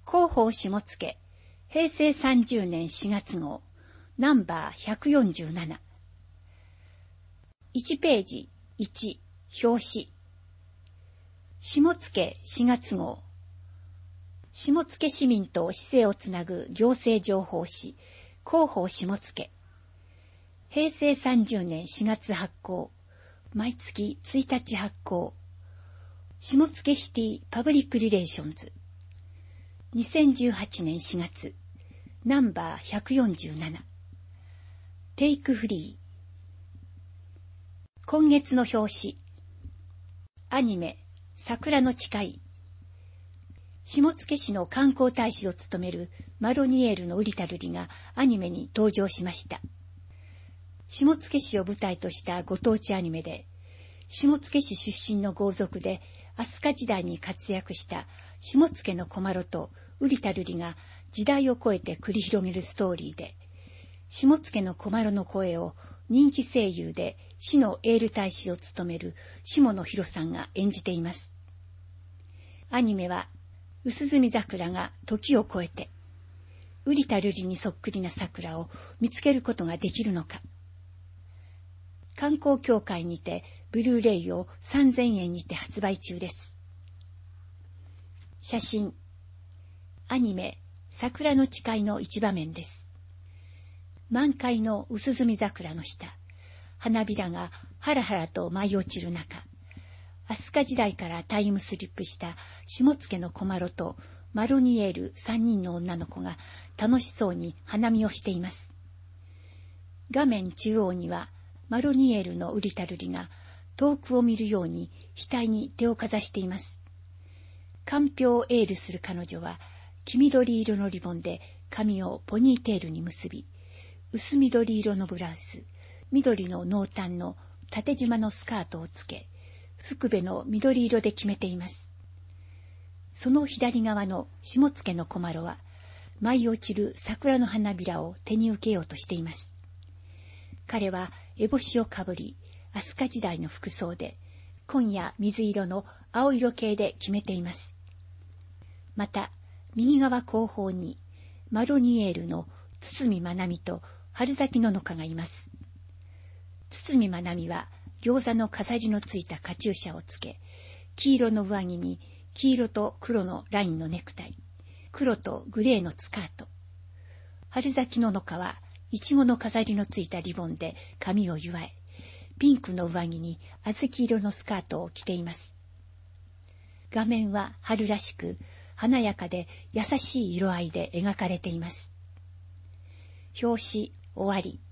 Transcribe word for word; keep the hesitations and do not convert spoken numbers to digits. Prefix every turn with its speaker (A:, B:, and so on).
A: 広報下野、へいせいさんじゅうねんしがつ号、ナンバーひゃくよんじゅうなな。いちページいち、表紙。下野しがつ号。下野市民と市政をつなぐ行政情報誌、広報下野。へいせいさんじゅうねんしがつ発行。毎月ついたち発行。下野シティパブリックリレーションズ。にせんじゅうはちねんしがつ、ナンバーひゃくよんじゅうなな。テイクフリー。今月の表紙。アニメ、桜の誓い。下野市の観光大使を務めるマロニエールのウリタルリがアニメに登場しました。下野市を舞台としたご当地アニメで、下野市出身の豪族で飛鳥時代に活躍した下野の小麻呂とウリタルリが時代を超えて繰り広げるストーリーで、下野の小麻呂の声を人気声優で市のエール大使を務める下野紘さんが演じています。アニメは薄墨桜が時を超えて、ウリタルリにそっくりな桜を見つけることができるのか。観光協会にてブルーレイをさんぜんえんにて発売中です。写真。アニメ、桜の誓いの一場面です。満開の薄墨桜の下、花びらがハラハラと舞い落ちる中、飛鳥時代からタイムスリップした下野の小麻呂とマロニエールさんにんの女の子が楽しそうに花見をしています。画面中央にはマロニエールのウリタルリが遠くを見るように額に手をかざしています。かんぴょうをエールする彼女は黄緑色のリボンで髪をポニーテールに結び、薄緑色のブラウス、緑の濃淡の縦縞のスカートをつけ、腹部の緑色で決めています。その左側の下野の小麻呂は、舞い落ちる桜の花びらを手に受けようとしています。彼は烏帽子をかぶり、飛鳥時代の服装で、紺や水色の青色系で決めています。また、右側後方に、マロニエールの堤まなみと春咲ののかがいます。堤まなみは餃子の飾りのついたカチューシャをつけ、黄色の上着に黄色と黒のラインのネクタイ、黒とグレーのスカート。春咲ののかはいちごの飾りのついたリボンで髪を結え、ピンクの上着に小豆色のスカートを着ています。画面は春らしく、華やかで優しい色合いで描かれています。表紙終わり。